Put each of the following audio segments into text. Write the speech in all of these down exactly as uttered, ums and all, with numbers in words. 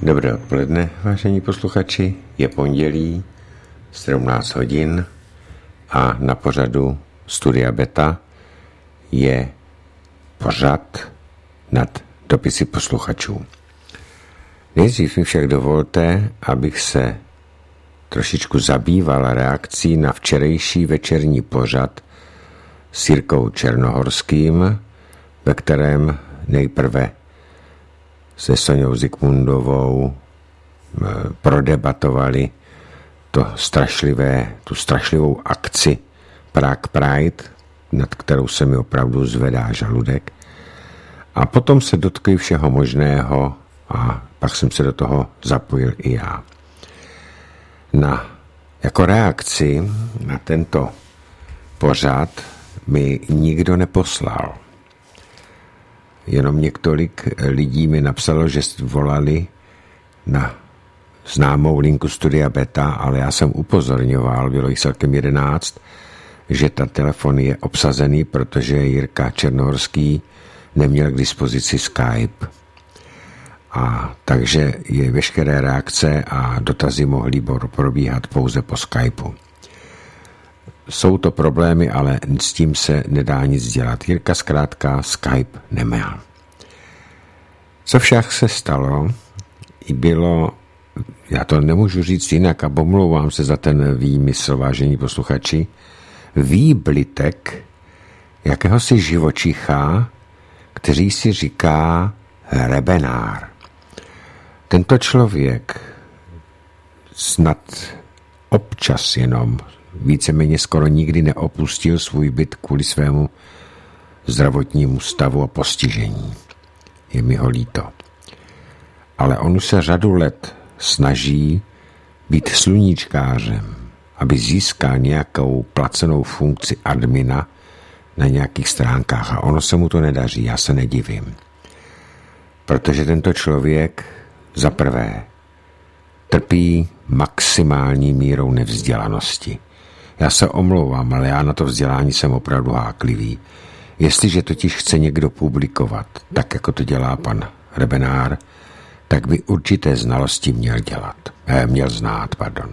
Dobré odpoledne, vážení posluchači. Je pondělí, sedmnáct hodin a na pořadu Studia Beta je pořad nad dopisy posluchačů. Nejdřív mi však dovolte, abych se trošičku zabýval reakcí na včerejší večerní pořad s Jirkou Černohorským, ve kterém nejprve se Soňou Zikmundovou prodebatovali to strašlivé, tu strašlivou akci Prague Pride, nad kterou se mi opravdu zvedá žaludek. A potom se dotkli všeho možného a pak jsem se do toho zapojil i já. Na, jako reakci na tento pořad mi nikdo neposlal. Jenom několik lidí mi napsalo, že volali na známou linku Studia Beta, ale já jsem upozorňoval, bylo jich celkem jedenáct, že ta telefon je obsazený, protože Jirka Černohorský neměl k dispozici Skype. A takže je veškeré reakce a dotazy mohly probíhat pouze po Skypeu. Jsou to problémy, ale s tím se nedá nic dělat. Jirka zkrátka Skype neměl. Co však se stalo, bylo, já to nemůžu říct jinak a omlouvám se za ten výmysl, vážení posluchači, výblitek jakéhosi živočicha, který si říká Rebenár. Tento člověk snad občas jenom víceméně skoro nikdy neopustil svůj byt kvůli svému zdravotnímu stavu a postižení. Je mi ho líto. Ale on už se řadu let snaží být sluníčkářem, aby získal nějakou placenou funkci admina na nějakých stránkách a ono se mu to nedaří, já se nedivím. Protože tento člověk za prvé trpí maximální mírou nevzdělanosti. Já se omlouvám, ale já na to vzdělání jsem opravdu háklivý. Jestliže totiž chce někdo publikovat, tak jako to dělá pan Rebenár, tak by určité znalosti měl dělat. Eh, měl znát, pardon.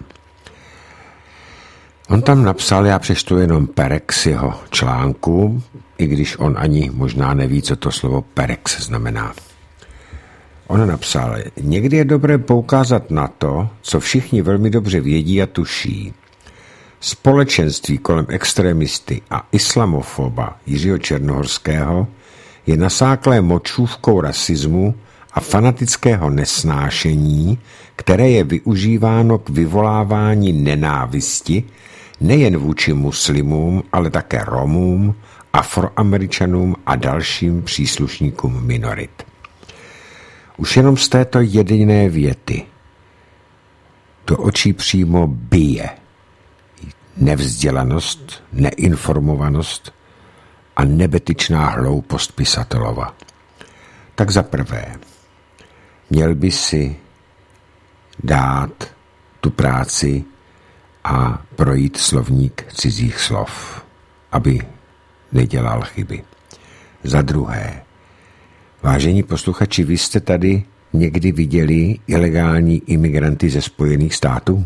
On tam napsal, já přečtu jenom perex jeho článku, i když on ani možná neví, co to slovo perex znamená. On napsal, někdy je dobré poukázat na to, co všichni velmi dobře vědí a tuší. Společenství kolem extremisty a islamofoba Jiřího Černohorského je nasáklé močůvkou rasismu a fanatického nesnášení, které je využíváno k vyvolávání nenávisti nejen vůči muslimům, ale také Romům, Afroameričanům a dalším příslušníkům minorit. Už jenom z této jediné věty do očí přímo bije nevzdělanost, neinformovanost a nebetyčná hloupost pisatelova. Tak za prvé, měl by si dát tu práci a projít slovník cizích slov, aby nedělal chyby. Za druhé, vážení posluchači, vy jste tady někdy viděli ilegální imigranty ze Spojených států?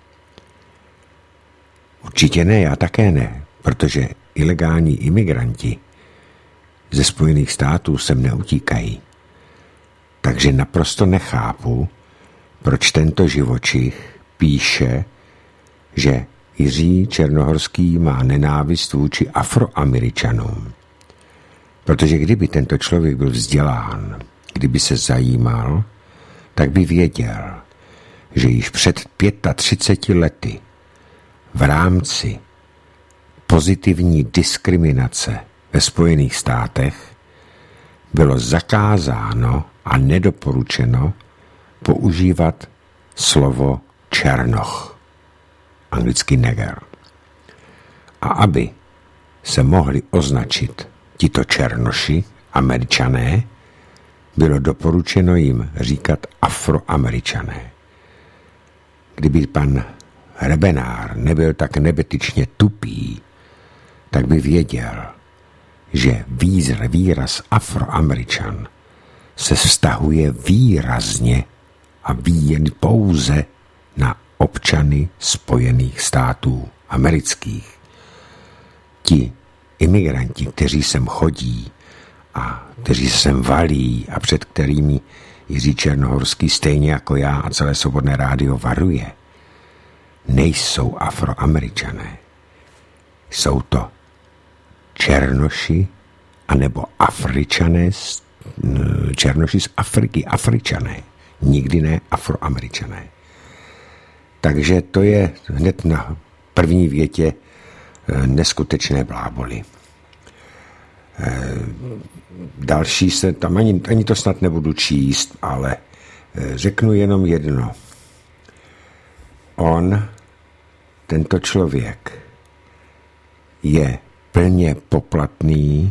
Určitě ne, já také ne, protože ilegální imigranti ze Spojených států sem neutíkají. Takže naprosto nechápu, proč tento živočich píše, že Jiří Černohorský má nenávist vůči Afroameričanům. Protože kdyby tento člověk byl vzdělán, kdyby se zajímal, tak by věděl, že již před třiceti pěti lety v rámci pozitivní diskriminace ve Spojených státech bylo zakázáno a nedoporučeno používat slovo černoch, anglicky neger. A aby se mohli označit tito černoši, Američané, bylo doporučeno jim říkat Afroameričané. Kdyby pan Rebenár nebyl tak nebetyčně tupý, tak by věděl, že výraz Afroameričan se vztahuje výrazně a ví jen pouze na občany Spojených států amerických. Ti imigranti, kteří sem chodí a kteří se sem valí a před kterými Jiří Černohorský stejně jako já a celé Svobodné rádio varuje, nejsou Afroameričané. Jsou to Černoši anebo Afričané, Černoši z Afriky, Afričané, nikdy ne Afroameričané. Takže to je hned na první větě neskutečné bláboli. Další se tam ani, ani to snad nebudu číst, ale řeknu jenom jedno. On, tento člověk, je plně poplatný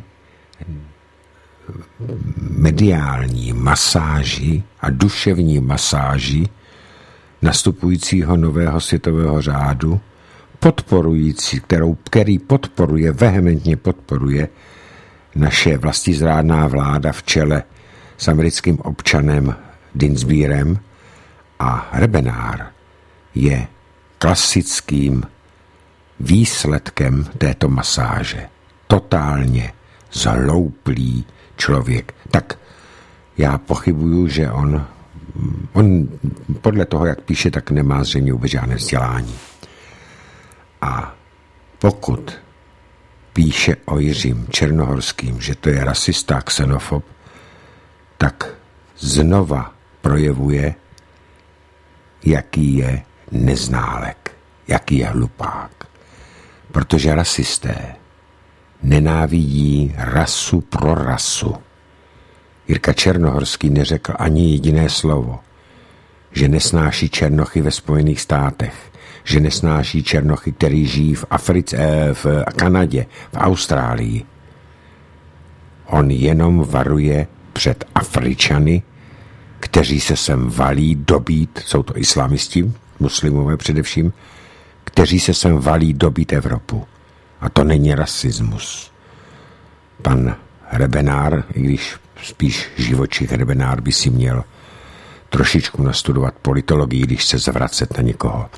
mediální masáži a duševní masáži nastupujícího nového světového řádu, podporující, kterou, který podporuje, vehementně podporuje naše vlastizrádná vláda v čele s americkým občanem Dinsbírem, a Rebenár je klasickým výsledkem této masáže. Totálně zhlouplý člověk. Tak já pochybuju, že on, on podle toho, jak píše, tak nemá zřejmě vůbec žádné vzdělání. A pokud píše o Jiřím Černohorským, že to je rasista, xenofob, tak znova projevuje, jaký je neználek, jaký je hlupák. Protože rasisté nenávidí rasu pro rasu. Jirka Černohorský neřekl ani jediné slovo, že nesnáší černochy ve Spojených státech, že nesnáší černochy, který žijí v Africe, v Kanadě, v Austrálii. On jenom varuje před Afričany, kteří se sem valí dobít, jsou to islamisti, muslimové především, kteří se sem valí dobít Evropu. A to není rasismus. Pan Rebenár, i když spíš živočich Rebenár, by si měl trošičku nastudovat politologii, když se zvracet na někoho.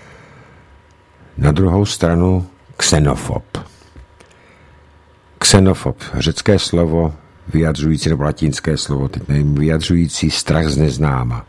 Na druhou stranu xenofob. Xenofob, řecké slovo vyjadřující, nebo latinské slovo, teď nevím, vyjadřující strach z neznáma.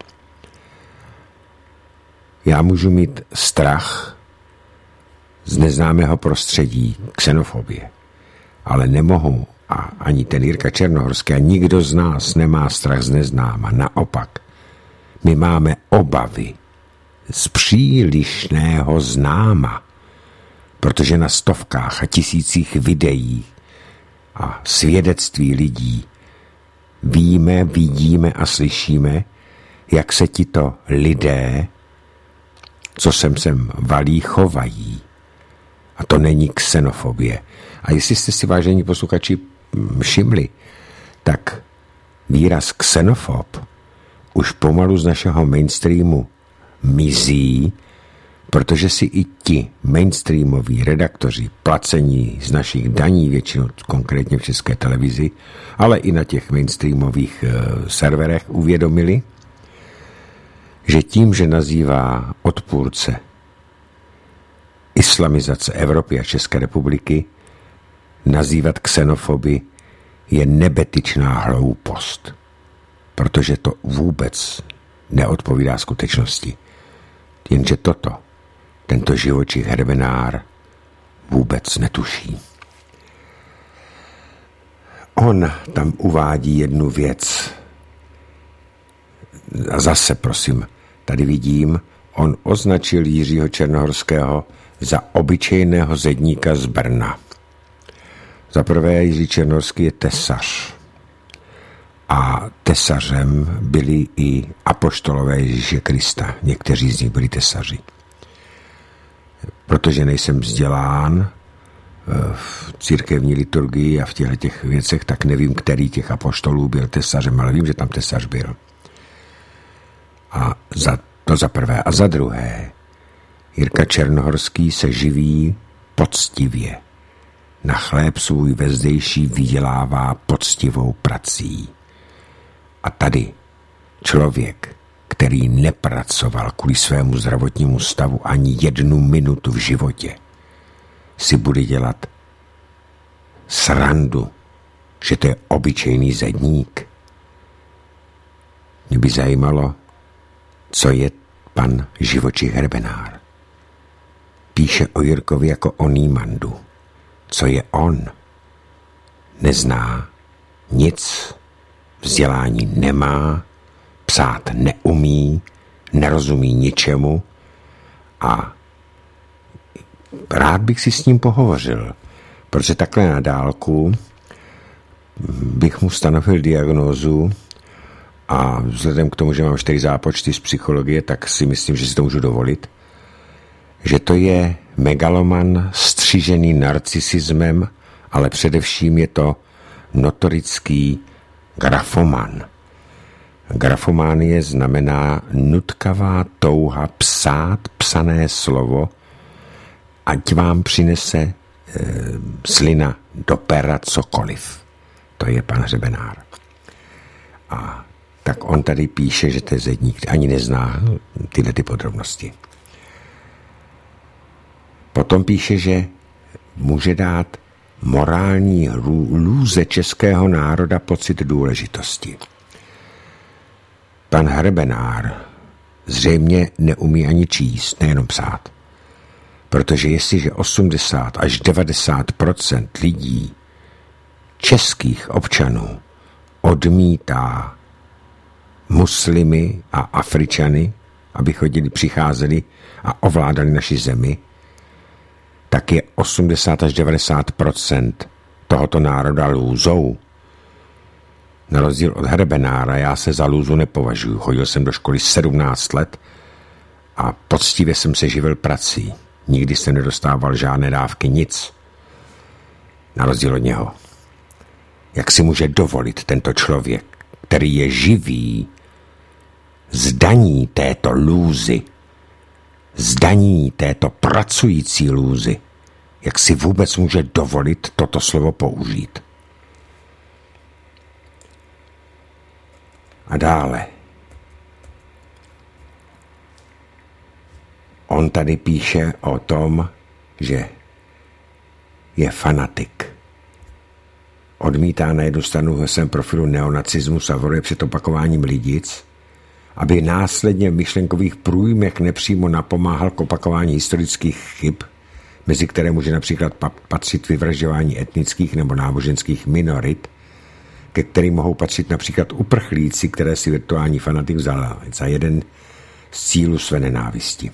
Já můžu mít strach z neznámého prostředí, xenofobie, ale nemohu, a ani ten Jirka Černohorský, a nikdo z nás nemá strach z neznáma. Naopak, my máme obavy z přílišného známa, protože na stovkách a tisících videí a svědectví lidí víme, vidíme a slyšíme, jak se tito lidé, co sem sem valí, chovají. A to není xenofobie. A jestli jste si, vážení posluchači, všimli, tak výraz xenofob už pomalu z našeho mainstreamu mizí, protože si i ti mainstreamoví redaktoři placení z našich daní, většinou konkrétně v České televizi, ale i na těch mainstreamových uh, serverech uvědomili, že tím, že nazývá odpůrce islamizace Evropy a České republiky, nazývat xenofoby je nebetyčná hloupost, protože to vůbec neodpovídá skutečnosti. Jenže toto, tento živočich Rebenár vůbec netuší. On tam uvádí jednu věc. A zase, prosím, tady vidím, on označil Jiřího Černohorského za obyčejného zedníka z Brna. Za prvé, Jiří Černohorský je tesař. A tesařem byli i apoštolové Ježíše Krista. Někteří z nich byli tesaři. Protože nejsem vzdělán v církevní liturgii a v těchto těch věcech, tak nevím, který těch apoštolů byl tesařem, ale vím, že tam tesař byl. A za, to za prvé. A za druhé, Jirka Černohorský se živí poctivě. Na chléb svůj vezdejší vydělává poctivou prací. A tady člověk, který nepracoval kvůli svému zdravotnímu stavu ani jednu minutu v životě, si bude dělat srandu, že to je obyčejný zedník. Mě by zajímalo, co je pan Živočich Hrebenár. Píše o Jirkovi jako o Nýmandu. Co je on? Nezná nic, vzdělání nemá, psát neumí, nerozumí ničemu a rád bych si s ním pohovořil, protože takhle na dálku bych mu stanovil diagnózu a vzhledem k tomu, že mám čtyři zápočty z psychologie, tak si myslím, že si to můžu dovolit, že to je megaloman střižený narcisismem, ale především je to notorický grafoman. Grafománie znamená nutkavá touha psát psané slovo, ať vám přinese e, slina do pera cokoliv. To je pan Hrebenár. A tak on tady píše, že to je zedník, ani nezná tyhle ty podrobnosti. Potom píše, že může dát morální lůze českého národa pocit důležitosti. Pan Hrebenár zřejmě neumí ani číst, nejenom psát. Protože jestliže osmdesát až devadesát procent lidí, českých občanů, odmítá muslimy a Afričany, aby chodili, přicházeli a ovládali naši zemi, tak je osmdesát až devadesát procent tohoto národa lůzou. Na rozdíl od Hrebenára já se za lůzu nepovažuji. Chodil jsem do školy sedmnáct let a poctivě jsem se živil prací. Nikdy jsem nedostával žádné dávky, nic. Na rozdíl od něho. Jak si může dovolit tento člověk, který je živý, zdaní této lůzy, zdaní této pracující lůzy, jak si vůbec může dovolit toto slovo použít? A dále. On tady píše o tom, že je fanatik. Odmítá na jednu stranu ve svém profilu neonacismus a varuje před opakováním lidic, aby následně v myšlenkových průjmech nepřímo napomáhal k opakování historických chyb, mezi které může například patřit vyvražďování etnických nebo náboženských minorit, ke kterým mohou patřit například uprchlíci, které si virtuální fanatik vzal za jeden z cílů své nenávisti.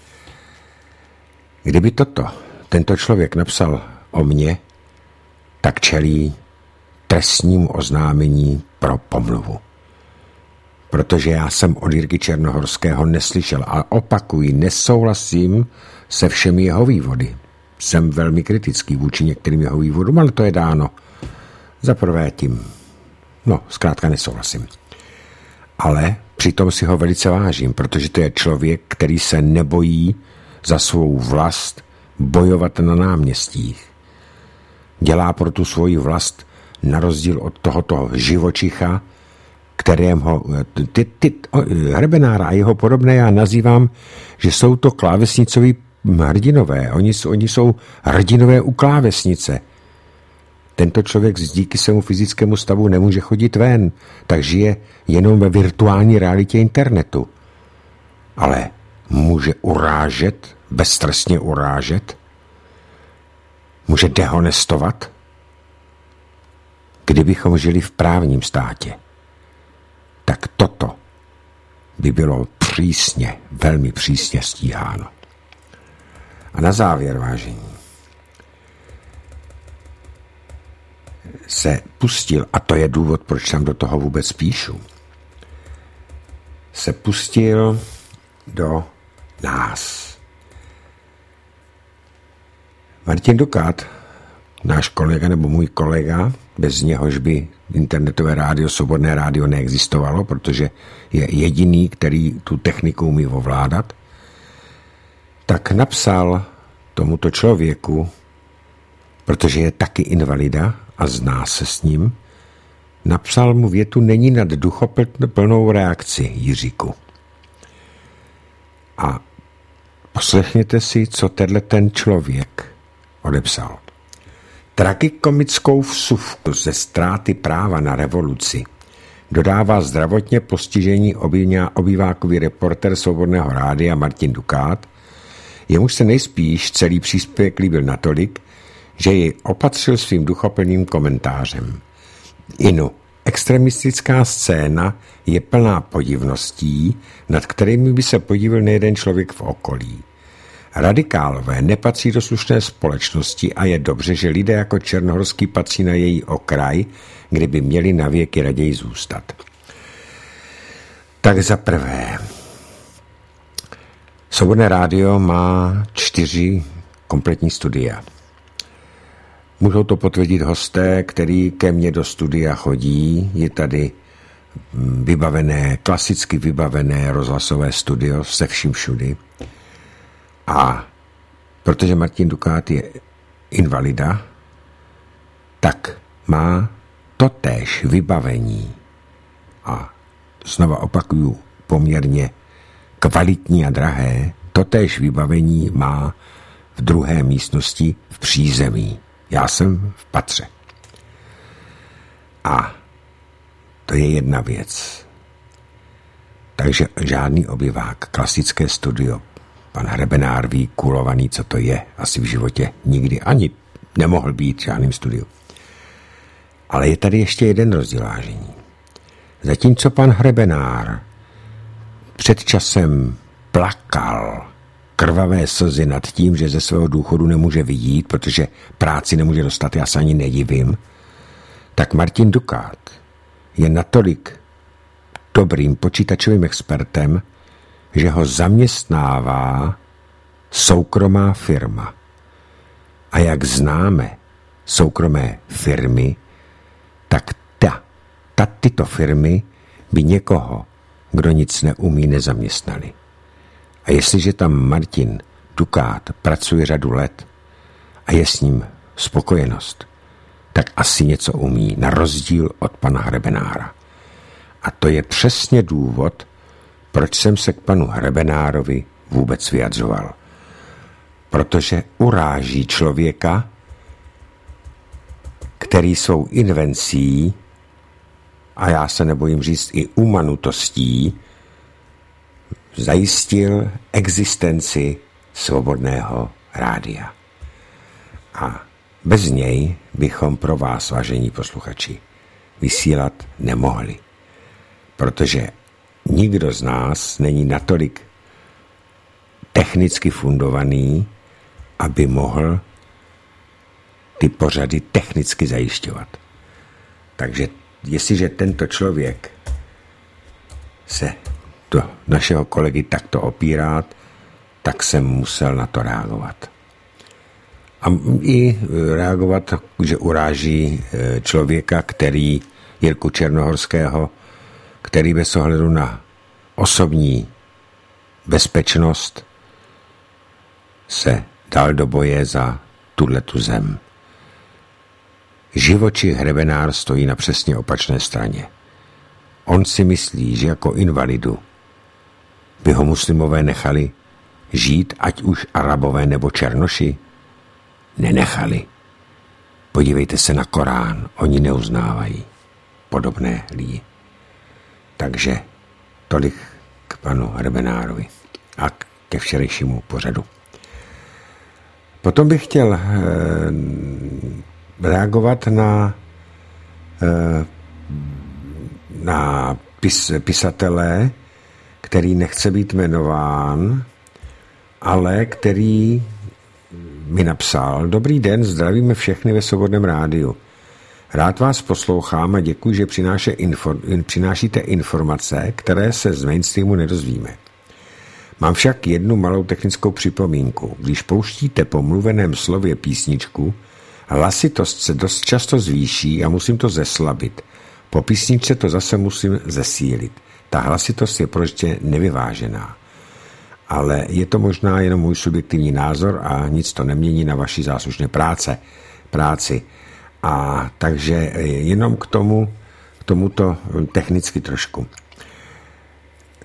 Kdyby toto tento člověk napsal o mně, tak čelí trestnímu oznámení pro pomluvu. Protože já jsem od Jirky Černohorského neslyšel a opakuji, nesouhlasím se všemi jeho vývody. Jsem velmi kritický vůči některým jeho vývodům, ale to je dáno za prvé tím. No, zkrátka nesouhlasím. Ale přitom si ho velice vážím, protože to je člověk, který se nebojí za svou vlast bojovat na náměstích. Dělá pro tu svoji vlast na rozdíl od tohoto živočicha, kterého ty, ty, Hrebenára a jeho podobné já nazývám, že jsou to klávesnicoví hrdinové. Oni, oni jsou hrdinové u klávesnice. Tento člověk díky svému fyzickému stavu nemůže chodit ven, tak žije jenom ve virtuální realitě internetu. Ale může urážet, beztrestně urážet, může dehonestovat, kdybychom žili v právním státě. Tak toto by bylo přísně, velmi přísně stíháno. A na závěr, vážení, se pustil, a to je důvod, proč tam do toho vůbec píšu, se pustil do nás. Martin Dukát, náš kolega nebo můj kolega, bez něhož by internetové rádio, svobodné rádio neexistovalo, protože je jediný, který tu techniku umí ovládat, tak napsal tomuto člověku, protože je taky invalida a zná se s ním, napsal mu větu: není nad duchoplnou reakci, Jiříku. A poslechněte si, co tenhle ten člověk odepsal. Tragikomickou vsuvku ze ztráty práva na revoluci dodává zdravotně postižení obývákový reporter Svobodného rádia Martin Dukát, jemuž se nejspíš celý příspěvek líbil natolik, že jej opatřil svým duchoplným komentářem. Inu, extremistická scéna je plná podivností, nad kterými by se podivil nejeden člověk v okolí. Radikálové nepatří do slušné společnosti a je dobře, že lidé jako Černohorský patří na její okraj, kde by měli na věky raději zůstat. Tak za prvé, Svobodné rádio má čtyři kompletní studia. Můžou to potvrdit hosté, který ke mně do studia chodí. Je tady vybavené, klasicky vybavené rozhlasové studio se vším všudy. A protože Martin Dukát je invalida, tak má totéž vybavení a znova opakuju, poměrně kvalitní a drahé, totéž vybavení má v druhé místnosti v přízemí. Já jsem v patře. A to je jedna věc. Takže žádný obyvák, klasické studio. Pan Hrebenár ví kulovaný, co to je. Asi v životě nikdy ani nemohl být v žádném studiu. Ale je tady ještě jeden rozdíl, vážení. Zatímco pan Hrebenár před časem plakal krvavé slzy nad tím, že ze svého důchodu nemůže vyjít, protože práci nemůže dostat, já se ani nedivím, tak Martin Dukát je natolik dobrým počítačovým expertem, že ho zaměstnává soukromá firma. A jak známe soukromé firmy, tak ta, ta tyto firmy by někoho, kdo nic neumí, nezaměstnali. A jestliže tam Martin Dukát pracuje řadu let a je s ním spokojenost, tak asi něco umí, na rozdíl od pana Hrebenára. A to je přesně důvod, proč jsem se k panu Hrebenárovi vůbec vyjadřoval. Protože uráží člověka, který svou invencí, a já se nebojím říct i umanutostí, zajistil existenci Svobodného rádia. A bez něj bychom pro vás, vážení posluchači, vysílat nemohli. Protože nikdo z nás není natolik technicky fundovaný, aby mohl ty pořady technicky zajišťovat. Takže jestliže tento člověk se do našeho kolegy takto opírá, tak jsem musel na to reagovat. A i reagovat, že uráží člověka, který, Jirku Černohorského, který bez ohledu na osobní bezpečnost se dal do boje za tuhletu zem. Živočich Hrebenár stojí na přesně opačné straně. On si myslí, že jako invalidu by ho muslimové nechali žít, ať už Arabové nebo Černoši? Nenechali. Podívejte se na Korán, oni neuznávají podobné lidi. Takže tolik k panu Hrebenárovi a ke včerejšímu pořadu. Potom bych chtěl eh, reagovat na, eh, na pis, pisatele, který nechce být jmenován, ale který mi napsal: Dobrý den, zdravíme všechny ve Svobodném rádiu. Rád vás poslouchám a děkuji, že přinášíte informace, které se z mainstreamu nedozvíme. Mám však jednu malou technickou připomínku. Když pouštíte po mluveném slově písničku, hlasitost se dost často zvýší a musím to zeslabit. Po písničce to zase musím zesílit. Ta hlasitost je prostě nevyvážená. Ale je to možná jenom můj subjektivní názor a nic to nemění na vaší záslušné práce, práci. A takže jenom k tomu, k tomuto technicky trošku.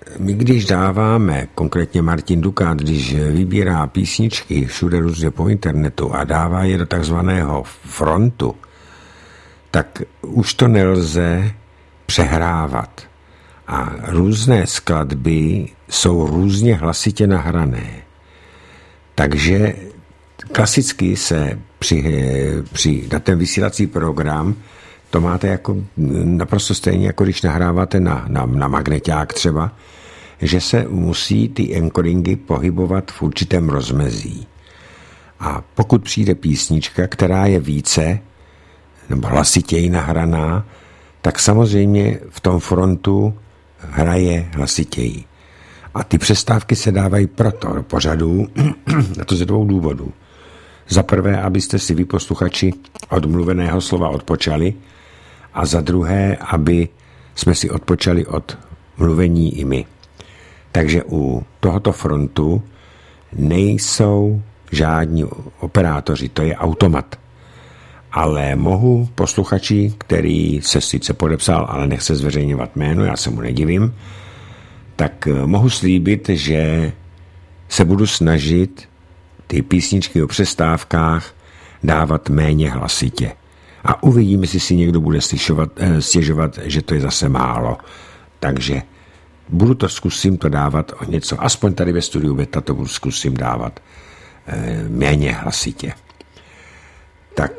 my když dáváme, konkrétně Martin Dukát, když vybírá písničky všude různě po internetu a dává je do takzvaného frontu, tak už to nelze přehrávat. A různé skladby jsou různě hlasitě nahrané. Takže klasicky se při, při na ten vysílací program to máte jako naprosto stejně, jako když nahráváte na, na, na magneťák třeba, že se musí ty encodingy pohybovat v určitém rozmezí. A pokud přijde písnička, která je více nebo hlasitěji nahraná, tak samozřejmě v tom frontu hraje hlasitěji. A ty přestávky se dávají proto do pořadu, a to ze dvou důvodů. Za prvé, abyste si vy posluchači od mluveného slova odpočali, a za druhé, aby jsme si odpočali od mluvení i my. Takže u tohoto frontu nejsou žádní operátoři, to je automat. Ale mohu posluchači, který se sice podepsal, ale nechce zveřejňovat jméno, já se mu nedivím, tak mohu slíbit, že se budu snažit ty písničky o přestávkách dávat méně hlasitě. A uvidím, jestli si někdo bude slyšovat, stěžovat, že to je zase málo. Takže budu to, zkusím to dávat o něco, aspoň tady ve studiu Beta to budu zkusím dávat e, méně hlasitě. Tak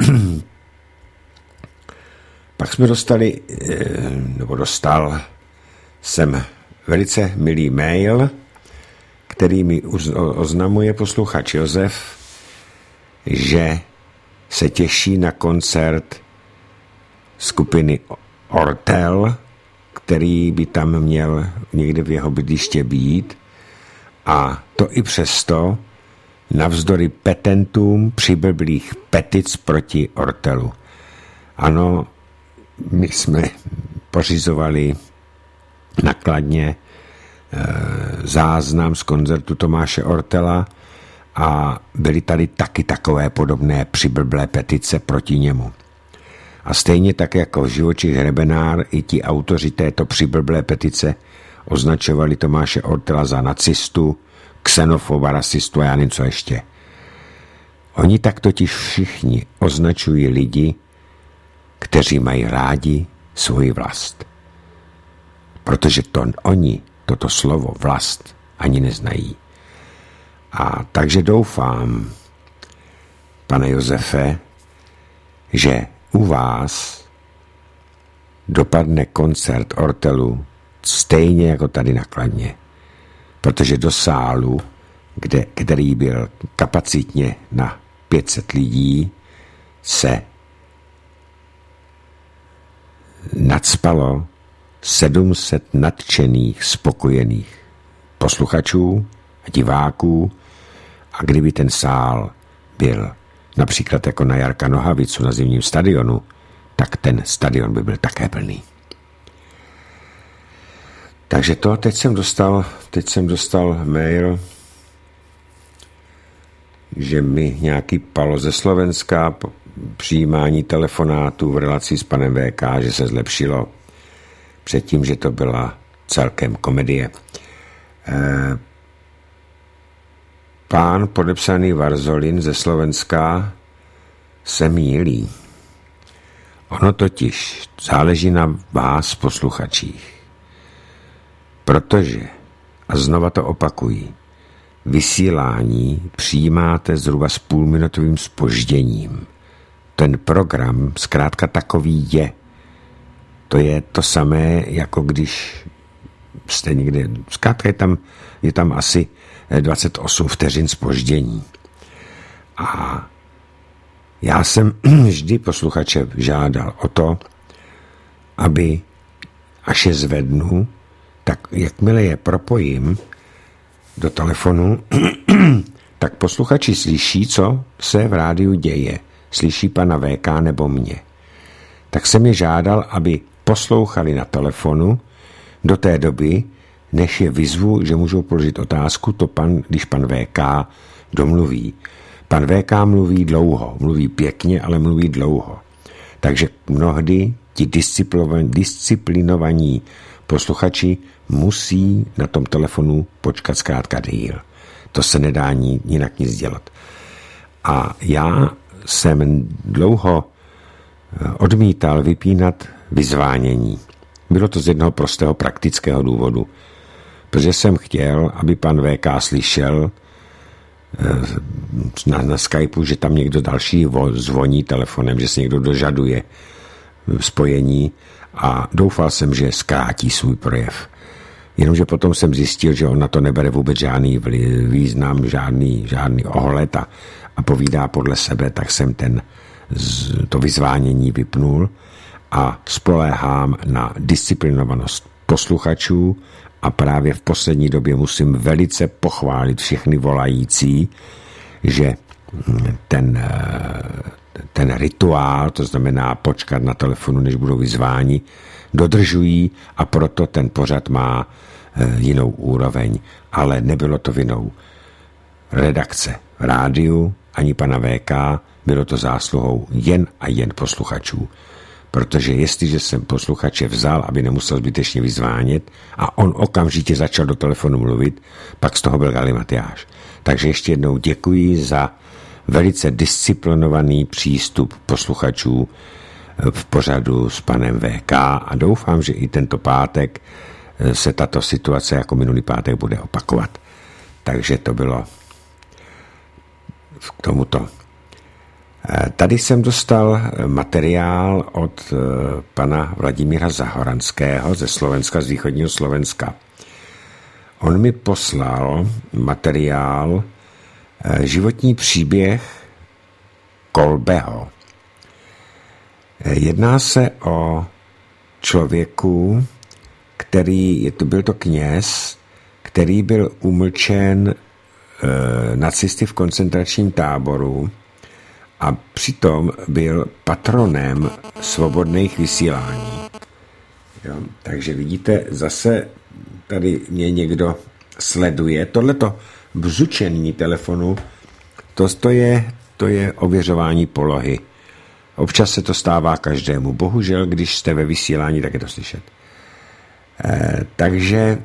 pak jsme dostali, e, nebo dostal jsem velice milý mail, který mi oznamuje posluchač Josef, že se těší na koncert skupiny Ortel, který by tam měl někde v jeho bydliště být, a to i přesto navzdory petentům přiblblých petic proti Ortelu. Ano, my jsme pořizovali nakladně e, záznam z koncertu Tomáše Ortela a byly tady taky takové podobné přiblblé petice proti němu. A stejně tak jako Živočich Hrebenár, i ti autoři této přiblblé petice označovali Tomáše Ortela za nacistu, xenofoba, rasistu a já nevím co ještě. Oni tak totiž všichni označují lidi, kteří mají rádi svoji vlast. Protože to oni toto slovo vlast ani neznají. A takže doufám, pane Josefe, že u vás dopadne koncert Ortelu stejně jako tady na Kladně. Protože do sálu, kde, který byl kapacitně na pět set lidí, se nacpalo sedm set nadšených, spokojených posluchačů a diváků, a kdyby ten sál byl například jako na Jarka Nohavicu na zimním stadionu, tak ten stadion by byl také plný. Takže to, teď jsem dostal, teď jsem dostal mail, že mi nějaký Palo ze Slovenska přijímání telefonátů v relaci s panem V K, že se zlepšilo předtím, že to byla celkem komedie. E, pán podepsaný Varzolin ze Slovenska se mýlí. Ono totiž záleží na vás, posluchačích. Protože, a znova to opakuji, vysílání přijímáte zhruba s půlminutovým zpožděním. Ten program zkrátka takový je. To je to samé, jako když jste někde, zkrátka je tam, je tam asi dvacet osm vteřin zpoždění. A já jsem vždy posluchače žádal o to, aby až je zvednu, tak jakmile je propojím do telefonu, tak posluchači slyší, co se v rádiu děje. Slyší pana V K nebo mě. Tak jsem je žádal, aby poslouchali na telefonu do té doby, než je vyzvu, že můžou položit otázku, to pan, když pan V K domluví. Pan V K mluví dlouho, mluví pěkně, ale mluví dlouho. Takže mnohdy ti disciplinovaní posluchači musí na tom telefonu počkat zkrátka díl. To se nedá ní, jinak nic dělat. A já jsem dlouho odmítal vypínat vyzvánění. Bylo to z jednoho prostého praktického důvodu. Protože jsem chtěl, aby pan V K slyšel na, na Skypeu, že tam někdo další zvoní telefonem, že se někdo dožaduje spojení a doufal jsem, že zkrátí svůj projev. Jenomže potom jsem zjistil, že on na to nebere vůbec žádný význam, žádný, žádný ohled a, a povídá podle sebe, tak jsem ten, to vyzvánění vypnul a spoléhám na disciplinovanost posluchačů a právě v poslední době musím velice pochválit všechny volající, že ten, ten rituál, to znamená počkat na telefonu, než budou vyzváni, dodržují a proto ten pořad má jinou úroveň. Ale nebylo to vinou redakce v rádiu ani pana V K, bylo to zásluhou jen a jen posluchačů. Protože jestliže jsem posluchače vzal, aby nemusel zbytečně vyzvánět a on okamžitě začal do telefonu mluvit, pak z toho byl galimatiáš. Takže ještě jednou děkuji za velice disciplinovaný přístup posluchačů v pořadu s panem V K a doufám, že i tento pátek se tato situace jako minulý pátek bude opakovat. Takže to bylo k tomuto. Tady jsem dostal materiál od pana Vladimíra Zahoranského ze Slovenska, z východního Slovenska. On mi poslal materiál Životní příběh Kolbeho. Jedná se o člověku, který, to byl to kněz, který byl umlčen e, nacisty v koncentračním táboru a přitom byl patronem svobodných vysílání. Jo? Takže vidíte, zase tady mě někdo sleduje. Tohleto bzučení telefonu, to, to, je, to je ověřování polohy. Občas se to stává každému. Bohužel, když jste ve vysílání, tak je to slyšet. E, takže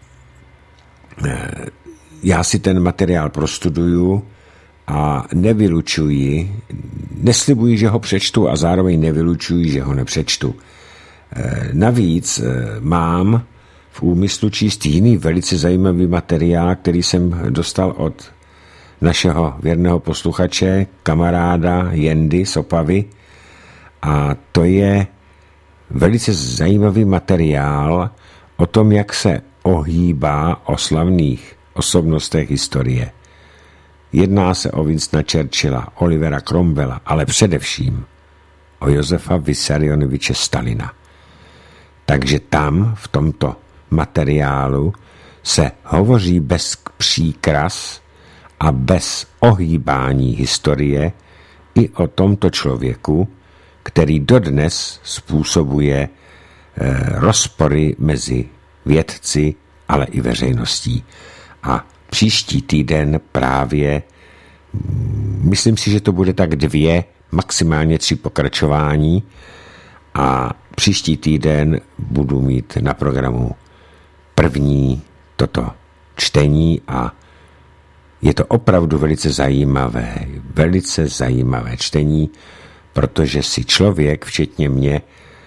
e, já si ten materiál prostuduju a nevylučuji, neslibuji, že ho přečtu a zároveň nevylučuji, že ho nepřečtu. E, navíc e, mám v úmyslu číst jiný velice zajímavý materiál, který jsem dostal od našeho věrného posluchače, kamaráda Jendy z Opavy. A to je velice zajímavý materiál o tom, jak se ohýbá o slavných osobnostech historie. Jedná se o Winstona Churchilla, Olivera Cromwella, ale především o Josefa Vissarionoviče Stalina. Takže tam, v tomto materiálu, se hovoří bez příkras a bez ohýbání historie i o tomto člověku, který dodnes způsobuje eh, rozpory mezi vědci, ale i veřejností. A příští týden právě, myslím si, že to bude tak dvě, maximálně tři pokračování a příští týden budu mít na programu první toto čtení a je to opravdu velice zajímavé, velice zajímavé čtení, protože si člověk, včetně mě,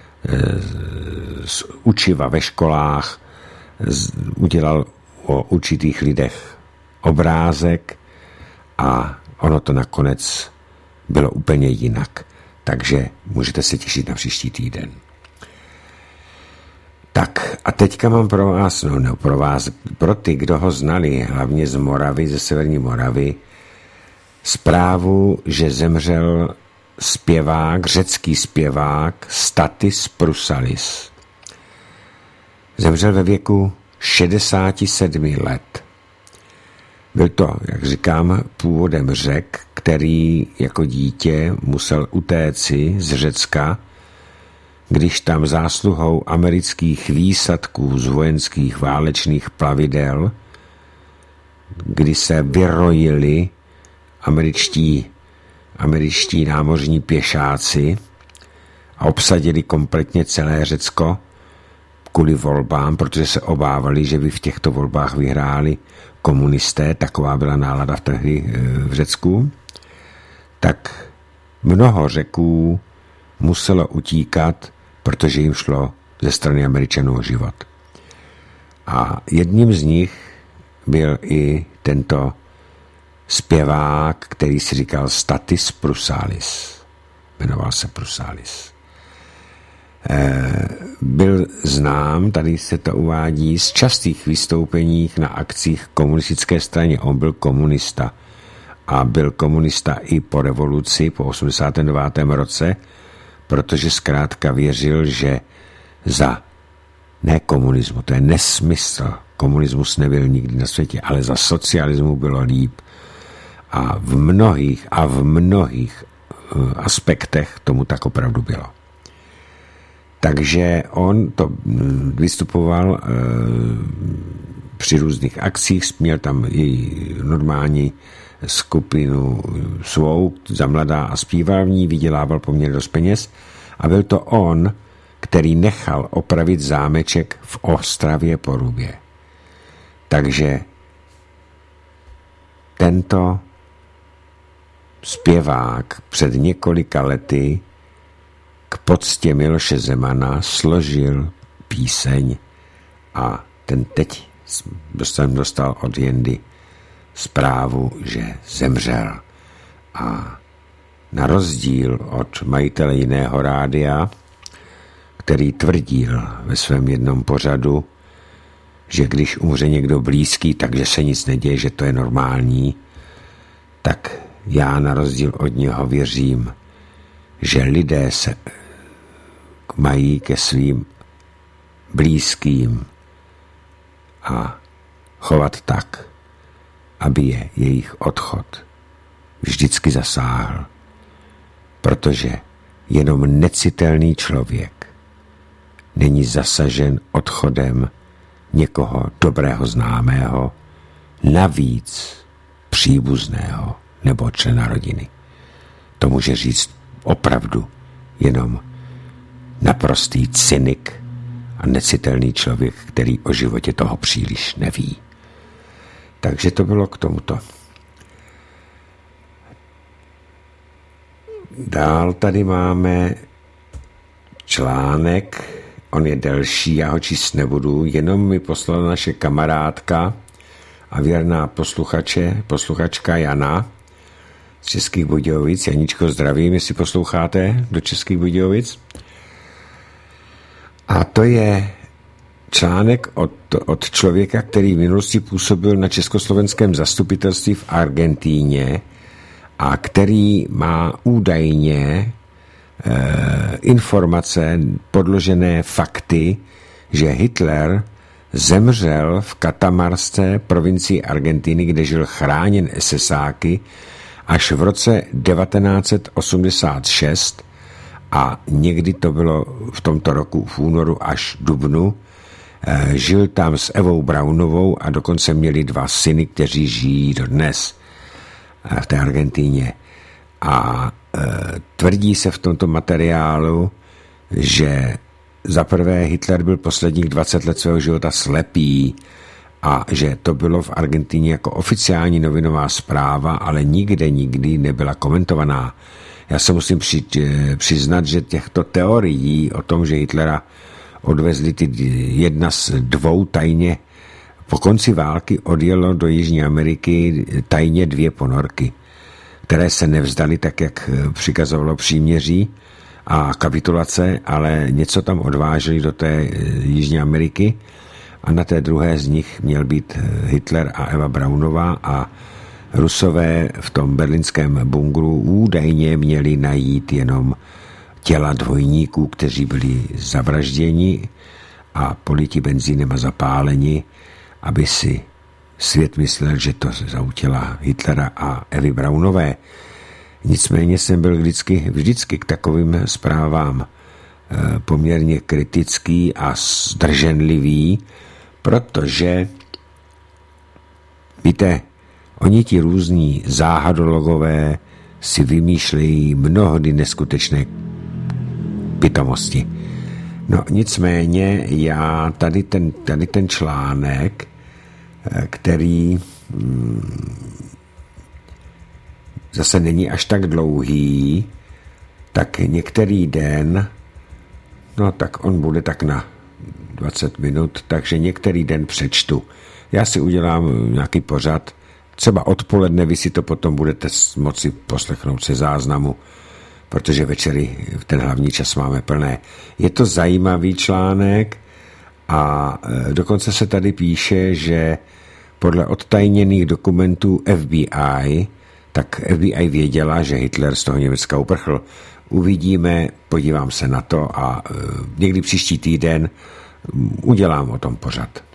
z učiva ve školách udělal o určitých lidech obrázek a ono to nakonec bylo úplně jinak. Takže můžete se těšit na příští týden. Tak a teďka mám pro vás, no, no pro vás, pro ty, kdo ho znali, hlavně z Moravy, ze severní Moravy, zprávu, že zemřel zpěvák, řecký zpěvák Stathis Prusalis. Zemřel ve věku šedesáti sedmi let. Byl to, jak říkám, původem Řek, který jako dítě musel utéci z Řecka, když tam zásluhou amerických výsadků z vojenských válečných plavidel, kdy se vyrojili američtí, američtí námořní pěšáci a obsadili kompletně celé Řecko, kvůli volbám, protože se obávali, že by v těchto volbách vyhráli komunisté, taková byla nálada v tehdy v Řecku, tak mnoho Řeků muselo utíkat, protože jim šlo ze strany Američanů o život. A jedním z nich byl i tento zpěvák, který si říkal Stathis Prusalis. Jmenoval se Prusalis. E, byl znám, tady se to uvádí, z častých vystoupeních na akcích komunistické straně. On byl komunista a byl komunista i po revoluci, po osmdesátém devátém roce, protože zkrátka věřil, že za ne komunismu, to je nesmysl, komunismus nebyl nikdy na světě, ale za socialismu bylo líp. A v mnohých a v mnohých aspektech tomu tak opravdu bylo. Takže on to vystupoval e, při různých akcích, měl tam i normální skupinu svou za mladá a zpíval v ní, vydělával poměrně dost peněz a byl to on, který nechal opravit zámeček v Ostravě Porubě. Takže tento zpěvák před několika lety k poctě Miloše Zemana složil píseň a ten teď jsem dostal od Jendy zprávu, že zemřel. A na rozdíl od majitele jiného rádia, který tvrdil ve svém jednom pořadu, že když umře někdo blízký, takže se nic neděje, že to je normální, tak já na rozdíl od něho věřím, že lidé se mají ke svým blízkým a chovat tak, aby je jejich odchod vždycky zasáhl, protože jenom necitelný člověk není zasažen odchodem někoho dobrého známého, navíc příbuzného nebo člena rodiny. To může říct opravdu jenom naprostý cynik a necitelný člověk, který o životě toho příliš neví. Takže to bylo k tomuto. Dál tady máme článek, on je delší, já ho číst nebudu, jenom mi poslala naše kamarádka a věrná posluchače, posluchačka Jana z Českých Budějovic. Janičko, zdravím, jestli posloucháte do Českých Budějovic. A to je článek od, od člověka, který v minulosti působil na československém zastupitelství v Argentíně a který má údajně e, informace podložené fakty, že Hitler zemřel v Catamarce, provincii Argentiny, kde žil chráněn esesáky, až v roce devatenáct set osmdesát šest a někdy to bylo v tomto roku v únoru až dubnu. E, žil tam s Evou Braunovou a dokonce měli dva syny, kteří žijí dodnes v té Argentíně. A e, tvrdí se v tomto materiálu, že za prvé Hitler byl posledních dvacet let svého života slepý a že to bylo v Argentíně jako oficiální novinová zpráva, ale nikde, nikdy nebyla komentovaná. Já se musím při, přiznat, že těchto teorií o tom, že Hitlera odvezli ty jedna z dvou tajně, po konci války odjelo do Jižní Ameriky tajně dvě ponorky, které se nevzdaly tak, jak přikazovalo příměří a kapitulace, ale něco tam odváželi do té Jižní Ameriky a na té druhé z nich měl být Hitler a Eva Braunová a Rusové v tom berlínském bunkru údajně měli najít jenom těla dvojníků, kteří byli zavražděni a politi benzínem a zapáleni, aby si svět myslel, že to jsou těla Hitlera a Evy Braunové. Nicméně jsem byl vždycky, vždycky k takovým zprávám poměrně kritický a zdrženlivý, protože víte, oni ti různí záhadologové si vymýšlejí mnohdy neskutečné pitomosti. No nicméně já tady ten, tady ten článek, který hmm, zase není až tak dlouhý, tak některý den, no tak on bude tak na dvacet minut, takže některý den přečtu. Já si udělám nějaký pořad, třeba odpoledne, vy si to potom budete moci poslechnout se záznamu, protože večery v ten hlavní čas máme plné. Je to zajímavý článek a dokonce se tady píše, že podle odtajněných dokumentů F B I, tak F B I věděla, že Hitler z toho Německa uprchl. Uvidíme, podívám se na to a někdy příští týden udělám o tom pořad.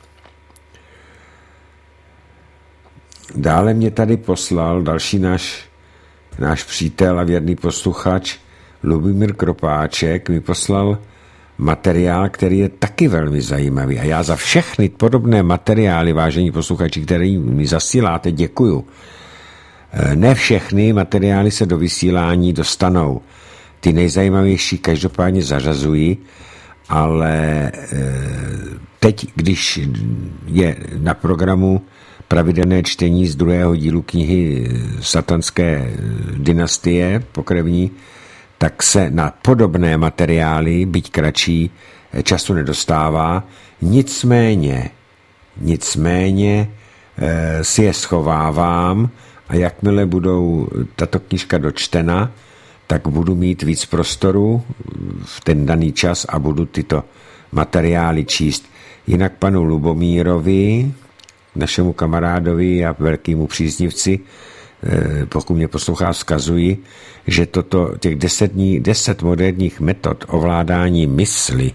Dále mě tady poslal další náš, náš přítel a věrný posluchač Lubomír Kropáček, mi poslal materiál, který je taky velmi zajímavý. A já za všechny podobné materiály, vážení posluchači, které mi zasíláte, děkuju. Ne všechny materiály se do vysílání dostanou. Ty nejzajímavější každopádně zařazují, ale teď, když je na programu pravidelné čtení z druhého dílu knihy Satanské dynastie pokrevní, tak se na podobné materiály, byť kratší, času nedostává. Nicméně, nicméně e, si je schovávám a jakmile budou tato knížka dočtena, tak budu mít víc prostoru v ten daný čas a budu tyto materiály číst. Jinak panu Lubomírovi, našemu kamarádovi a velkému příznivci, pokud mě poslouchá, vzkazuji, že toto, těch deset, dní, deset moderních metod ovládání mysli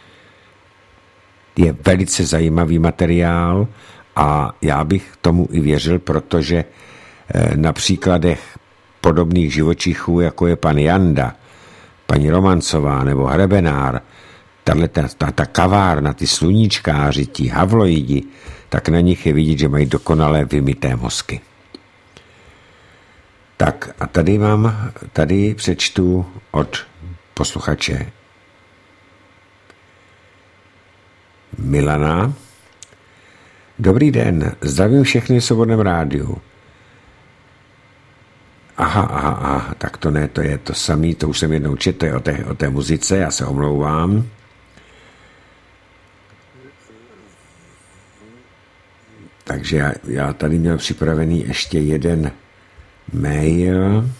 je velice zajímavý materiál a já bych tomu i věřil, protože na příkladech podobných živočichů, jako je pan Janda, paní Romancová nebo Hrebenár, tato, ta, ta kavárna, ty sluníčkáři, ti havloidi, tak na nich je vidět, že mají dokonale vymyté mozky. Tak a tady mám, tady přečtu od posluchače Milana. Dobrý den, zdravím všechny v Svobodném rádiu. Aha, aha, aha, tak to ne, to je to samý, to už jsem jednou četl, to je o té, o té muzice, já se omlouvám. Takže já, já tady měl připravený ještě jeden mail.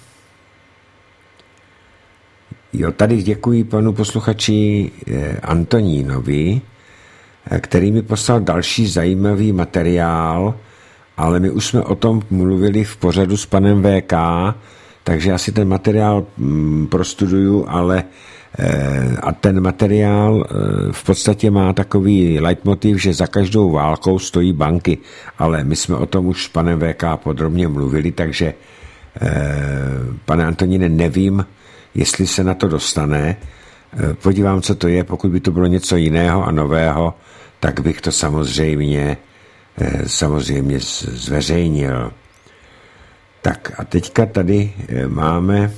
Jo, tady děkuji panu posluchači Antonínovi, který mi poslal další zajímavý materiál, ale my už jsme o tom mluvili v pořadu s panem V K, takže já si ten materiál prostuduju, ale a ten materiál v podstatě má takový leitmotiv, že za každou válkou stojí banky, ale my jsme o tom už s panem V K podrobně mluvili, takže pane Antoníne, nevím, jestli se na to dostane. Podívám, co to je, pokud by to bylo něco jiného a nového, tak bych to samozřejmě samozřejmě zveřejnil. Tak a teďka tady máme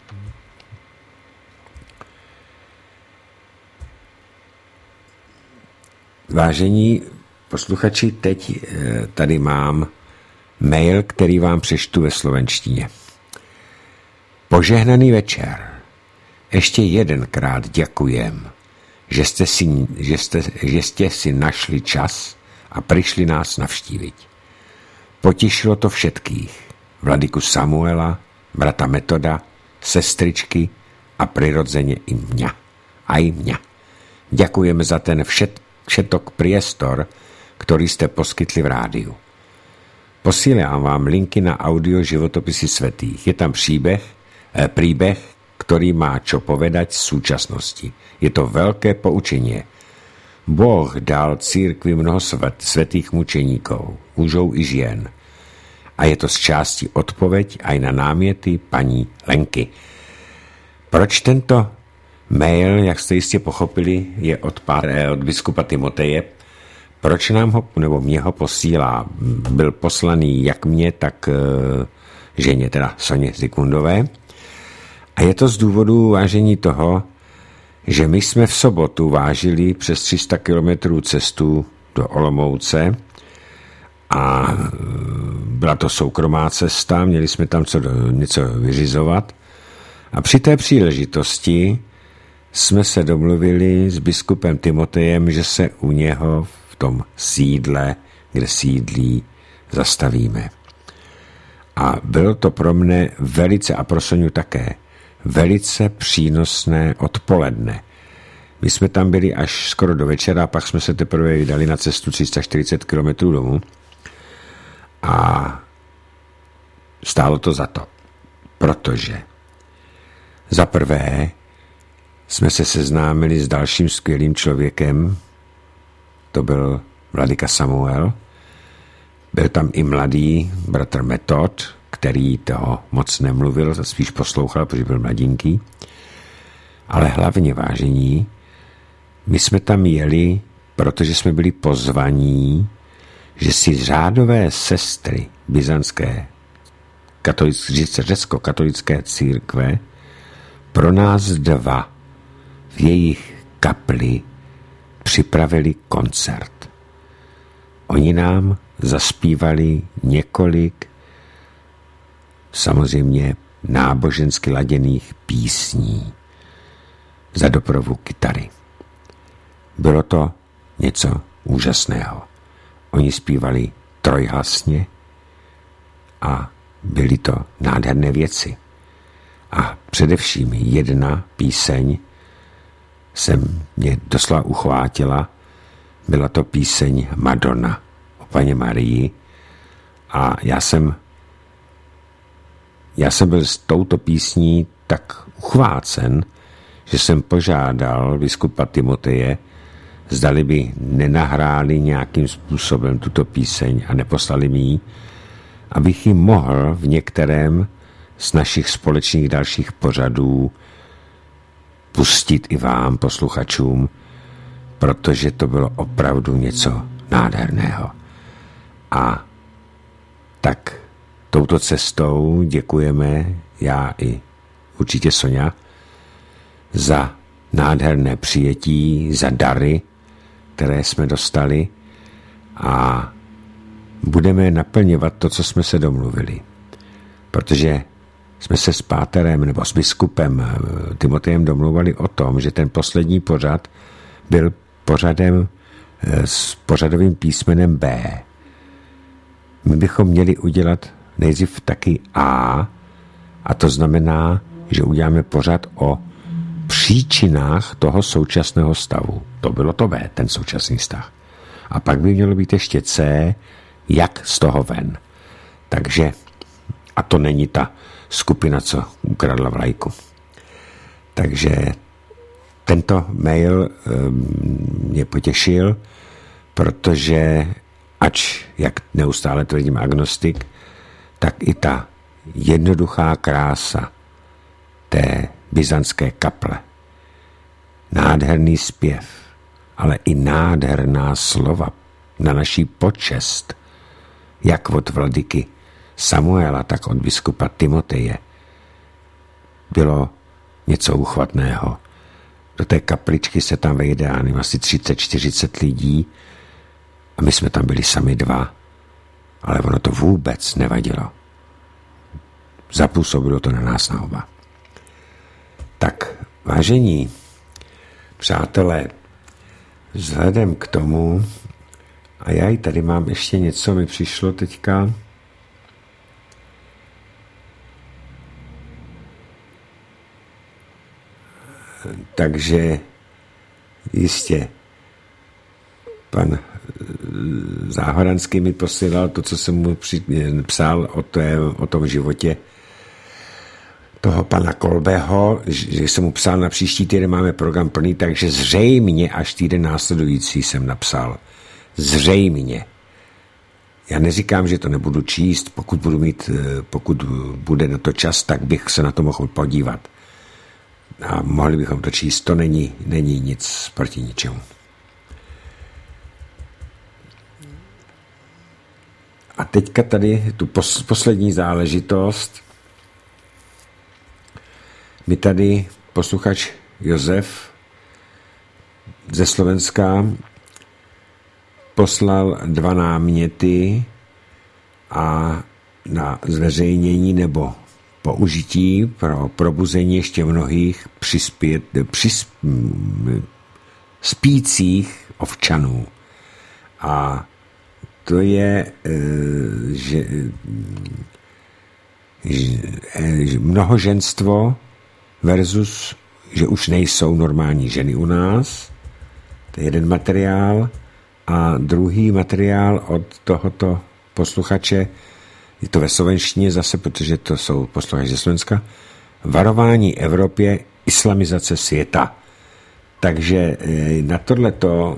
vážení posluchači, teď tady mám mail, který vám přečtu ve slovenštině. Požehnaný večer. Ještě jedenkrát děkujem, že jste si, že jste, že jste si našli čas a přišli nás navštívit. Potěšilo to všetkých. Vladyku Samuela, brata Metoda, sestričky a prirodzeně i mňa. Aj mňa. Děkujeme za ten všet, všetok priestor, který jste poskytli v rádiu. Posílám vám linky na audio životopisy svätých. Je tam příběh, eh, príbeh, který má čo povedať z súčasnosti. Je to velké poučení. Boh dal církvi mnoho svet, svätých mučeníkov, mužov i žien. A je to z části odpověď aj na náměty paní Lenky. Proč tento mail, jak jste jistě pochopili, je od, pár, od biskupa Timoteje? Proč nám ho, nebo mě ho posílá? Byl poslaný jak mě, tak uh, ženě, teda Soně Zikmundové. A je to z důvodu vážení toho, že my jsme v sobotu vážili přes tři sta kilometrů cestu do Olomouce a byla to soukromá cesta, měli jsme tam co, něco vyřizovat a při té příležitosti jsme se domluvili s biskupem Timotejem, že se u něho v tom sídle, kde sídlí, zastavíme. A bylo to pro mne velice, a pro Soňu také, velice přínosné odpoledne. My jsme tam byli až skoro do večera, pak jsme se teprve vydali na cestu tři sta čtyřicet kilometrů domů a stálo to za to, protože za prvé jsme se seznámili s dalším skvělým člověkem, to byl vladyka Samuel, byl tam i mladý bratr Metod, který toho moc nemluvil, spíš poslouchal, protože byl mladinký, ale hlavně vážení, my jsme tam jeli, protože jsme byli pozvaní, že si řádové sestry byzantské řecko-katolické církve pro nás dva v jejich kapli připravili koncert. Oni nám zaspívali několik samozřejmě nábožensky laděných písní za doprovu kytary. Bylo to něco úžasného. Oni zpívali trojhlasně a byly to nádherné věci. A především jedna píseň jsem mě doslova uchvátila, byla to píseň Madonna o Paně Marii a já jsem já jsem byl s touto písní tak uchvácen, že jsem požádal biskupa Timoteje, zdali by nenahráli nějakým způsobem tuto píseň a neposlali mi ji, abych ji mohl v některém z našich společných dalších pořadů pustit i vám, posluchačům, protože to bylo opravdu něco nádherného. A tak touto cestou děkujeme, já i určitě Soňa, za nádherné přijetí, za dary, které jsme dostali a budeme naplňovat to, co jsme se domluvili. Protože jsme se s páterem nebo s biskupem Timotejem domluvali o tom, že ten poslední pořad byl pořadem s pořadovým písmenem B. My bychom měli udělat nejdřív taky A, a to znamená, že uděláme pořad o příčinách toho současného stavu. To bylo to B, ten současný stav. A pak by mělo být ještě C, jak z toho ven. Takže, a to není ta skupina, co ukradla vlajku. Takže tento mail mě potěšil, protože ač, jak neustále tvrdím agnostik, tak i ta jednoduchá krása té byzantské kaple, nádherný zpěv, ale i nádherná slova na naší počest, jak od vladyky Samuela, tak od biskupa Timoteje, bylo něco uchvatného. Do té kapličky se tam vejde, já nevím, asi třicet čtyřicet lidí a my jsme tam byli sami dva, ale ono to vůbec nevadilo. Zapůsobilo to na nás na oba. Tak, vážení přátelé, vzhledem k tomu, a já i tady mám ještě něco, mi přišlo teďka, takže jistě pan Záhoranský mi posílal to, co jsem mu psal o, té, o tom životě toho pana Kolbeho, že jsem mu psal, na příští týden máme program plný, takže zřejmě až týden následující jsem napsal. Zřejmě. Já neříkám, že to nebudu číst, pokud budu mít, pokud bude na to čas, tak bych se na to mohl podívat. A mohli bychom to číst, to není, není nic proti ničemu. A teďka tady tu pos, poslední záležitost. Mi tady posluchač Josef ze Slovenska poslal dva náměty a na zveřejnění nebo použití pro probuzení ještě mnohých přispět, přisp, spících ovčanů. A to je že, že, mnohoženstvo versus, že už nejsou normální ženy u nás. To je jeden materiál. A druhý materiál od tohoto posluchače, je to ve slovenštině zase, protože to jsou posluchači ze Slovenska, varování Evropě, islamizace světa. Takže na tohleto,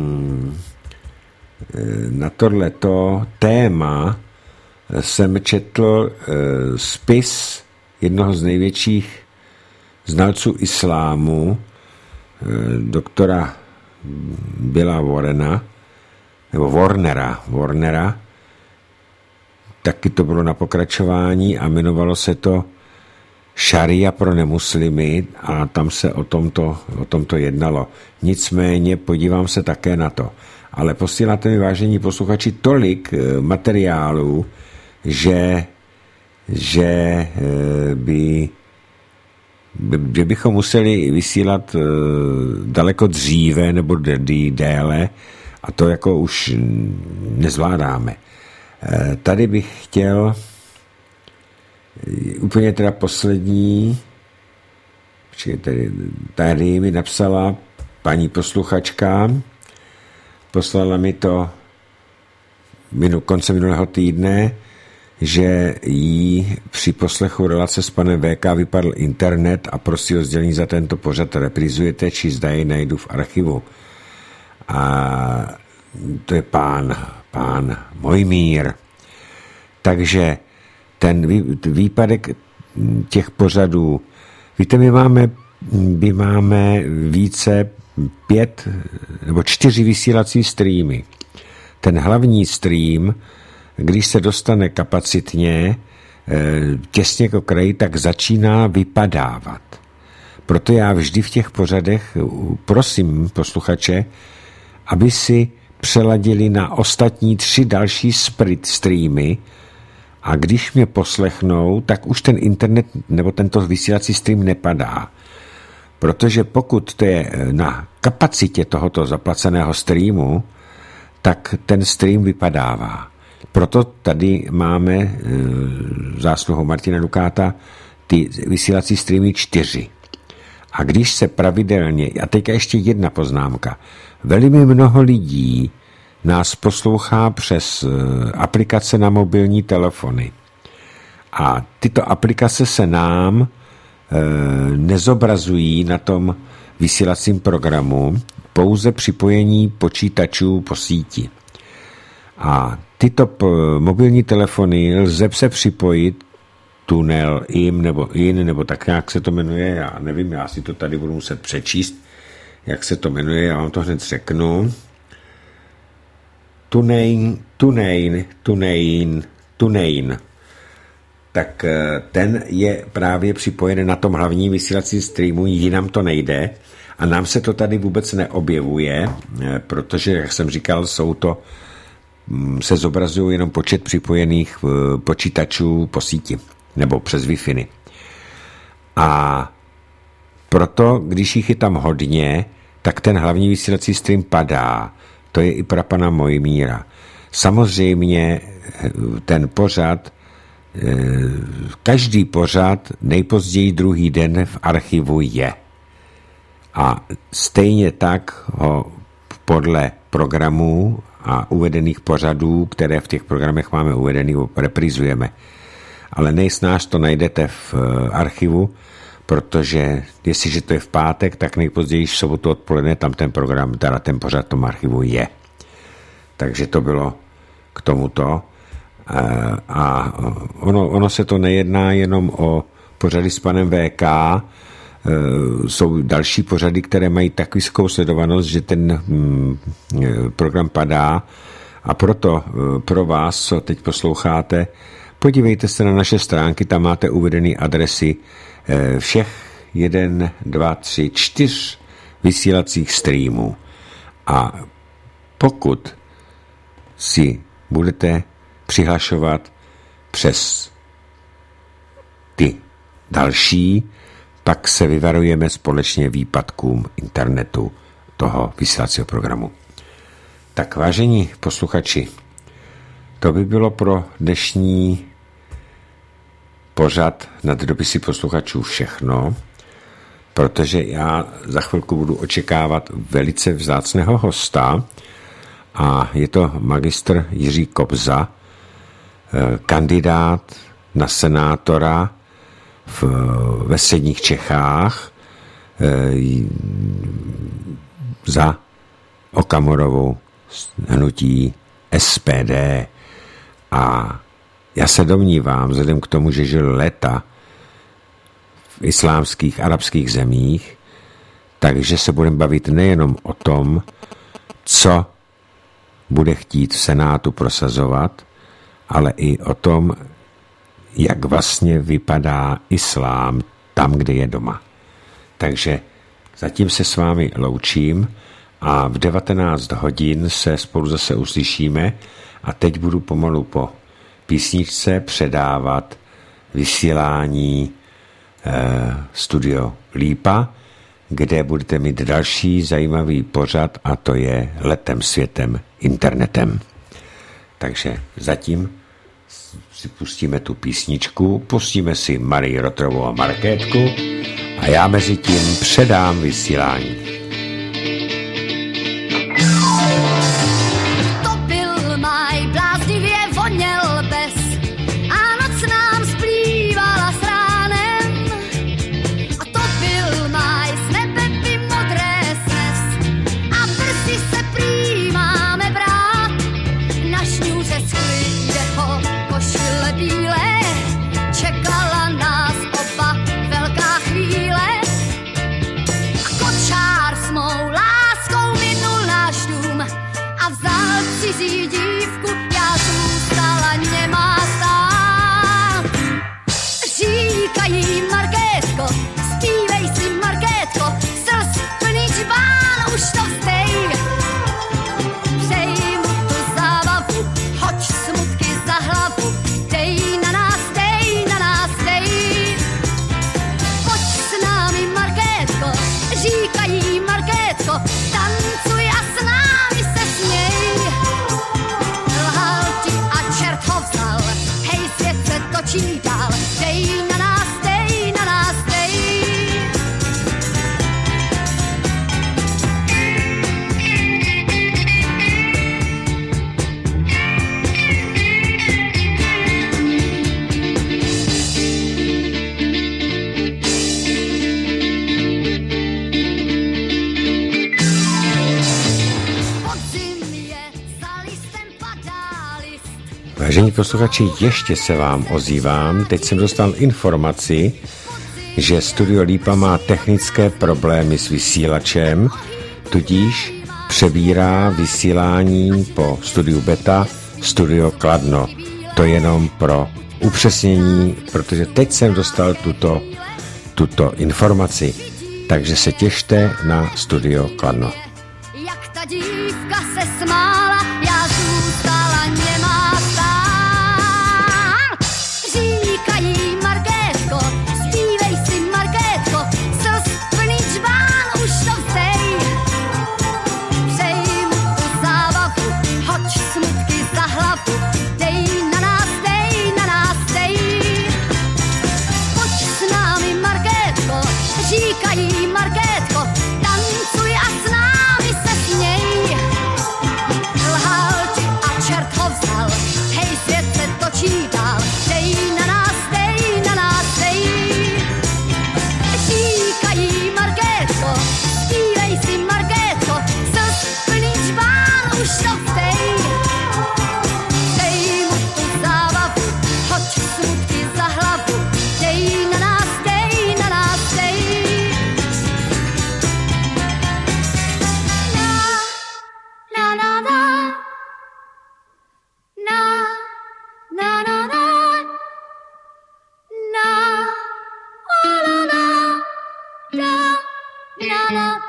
na tohleto téma jsem četl spis jednoho z největších znalců islámu, doktora Billa Warrena, nebo Warnera, Warnera, taky to bylo na pokračování a jmenovalo se to Šaria pro nemuslimy a tam se o tomto, o tomto jednalo. Nicméně podívám se také na to. Ale posíláte mi, vážení posluchači, tolik materiálů, že, že by že bychom museli vysílat daleko dříve nebo déle a to jako už nezvládáme. Tady bych chtěl úplně teda poslední, tady, tady mi napsala paní posluchačka, poslala mi to minu, koncem minulého týdne, že jí při poslechu relace s panem V K vypadl internet a prosí o sdělení za tento pořad reprizujete, či zda jej najdu v archivu. A to je pán, pán Mojmír. Takže ten výpadek těch pořadů, víte, my máme, my máme více pět nebo čtyři vysílací streamy. Ten hlavní stream, když se dostane kapacitně těsně k okraji, tak začíná vypadávat. Proto já vždy v těch pořadech prosím posluchače, aby si přeladili na ostatní tři další streamy a když mě poslechnou, tak už ten internet nebo tento vysílací stream nepadá. Protože pokud to je na kapacitě tohoto zaplaceného streamu, tak ten stream vypadává. Proto tady máme e, zásluhou Martina Dukáta ty vysílací streamy čtyři. A když se pravidelně, a teďka ještě jedna poznámka, velmi mnoho lidí nás poslouchá přes e, aplikace na mobilní telefony. A tyto aplikace se nám e, nezobrazují na tom vysílacím programu, pouze připojení počítačů po síti. A tyto mobilní telefony lze se připojit tunel im nebo in, nebo tak nějak se to jmenuje, já nevím, já si to tady budu muset přečíst, jak se to jmenuje, já vám to hned řeknu. Tunein, tunein, tunein, tunein. Tak ten je právě připojen na tom hlavním vysílacím streamu, jinam to nejde a nám se to tady vůbec neobjevuje, protože, jak jsem říkal, jsou to se zobrazují jenom počet připojených počítačů po síti nebo přes Wi-Fi. A proto, když jich je tam hodně, tak ten hlavní vysílací stream padá. To je i pro pana Mojmíra. Samozřejmě ten pořad, každý pořad nejpozději druhý den v archivu je. A stejně tak ho podle programů a uvedených pořadů, které v těch programech máme uvedený, reprizujeme. Ale nejsnáž to najdete v archivu, protože jestliže to je v pátek, tak nejpozději v sobotu odpoledne tam ten program, teda ten pořad v tom archivu je. Takže to bylo k tomuto. A ono, ono se to nejedná jenom o pořady s panem V K, jsou další pořady, které mají tak vysokou sledovanost, že ten program padá a proto pro vás, co teď posloucháte, podívejte se na naše stránky, tam máte uvedené adresy všech jeden, dva, tři, čtyř vysílacích streamů. A pokud si budete přihlašovat přes ty další, pak se vyvarujeme společně výpadkům internetu toho vysílacího programu. Tak vážení posluchači, to by bylo pro dnešní pořad nad dopisy posluchačů všechno, protože já za chvilku budu očekávat velice vzácného hosta a je to magistr Jiří Kobza, kandidát na senátora v, ve středních Čechách za Okamurovu hnutí S P D. A já se domnívám, vzhledem k tomu, že žil léta v islámských, arabských zemích, takže se budeme bavit nejenom o tom, co bude chtít v Senátu prosazovat, ale i o tom, jak vlastně vypadá islám tam, kde je doma. Takže zatím se s vámi loučím a v devatenáct hodin se spolu zase uslyšíme a teď budu pomalu po písničce předávat vysílání eh, Studio Lípa, kde budete mít další zajímavý pořad a to je Letem světem internetem. Takže zatím si pustíme tu písničku, pustíme si Marii Rotrovou a Markétku a já mezi tím předám vysílání. To byl máj, bláznivě voněl bez a noc nám splývala s ránem. A to byl máj, s nebe by modré snes a brzy se prý máme brát. Na šňůře schly jeho košile bílé, čekala nás oba velká chvíle. A kočár s mou láskou minul náš dům a vzal cizí dívku, já zůstala němá stát. Říkají Markétko, zpívej si Markétko, slz plný džbán, už to vzdej. Přej mu tu zábavu, hoď smutky za hlavu, dej na nás, dej na nás, dej. Pojď s námi Markétko, říkají Markétko, tancuj a s námi se směj. Lhal ti a čert ho vzal, hej, svět se točí dál, dej na nás, dej na nás, dej. Podzim je, za listem padá list. Vážení posluchači, ještě se vám ozývám. Teď jsem dostal informaci, že Studio Lípa má technické problémy s vysílačem, tudíž přebírá vysílání po Studiu Beta Studio Kladno. To jenom pro upřesnění, protože teď jsem dostal tuto, tuto informaci. Takže se těšte na Studio Kladno. Jak ta dívka se smála, já zůstala němá stát. Říkají Markétko, zpívej si Markétko, slz plný džbán, už to vzdej. Přej mu tu zábavu, hoď smutky za hlavu, dej na nás, dej na nás, dej. Pojď s námi Markétko, říkají Markétko, tancuj a s námi se směj. Lhal ti a čert ho vzal, hej, svět se točí dál, dej na nás, dej na nás, dej. Říkají Markétko, zpívej si Markétko, slz plný džbán, už to vzdej. Dej mu tu zábavu, hoď smutky za hlavu, dej na nás, dej na nás, dej. Na, na, na, na, na, na, na, na, na, la, la, la, la, la, la.